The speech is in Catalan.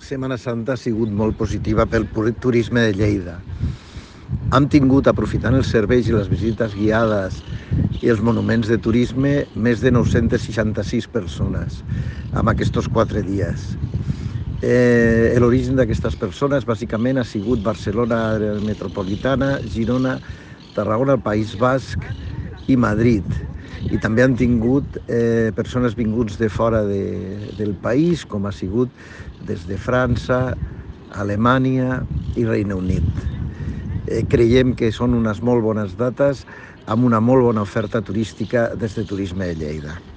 Setmana Santa ha sigut molt positiva pel turisme de Lleida. Hem tingut, aprofitant els serveis i les visites guiades i els monuments de turisme, més de 966 persones en aquests 4 dies. L'origen d'aquestes persones bàsicament ha sigut Barcelona metropolitana, Girona, Tarragona, el País Basc i Madrid. I també han tingut persones vinguts de fora del país, com ha sigut des de França, Alemanya i Regne Unit. Creiem que són unes molt bones dates amb una molt bona oferta turística des de Turisme de Lleida.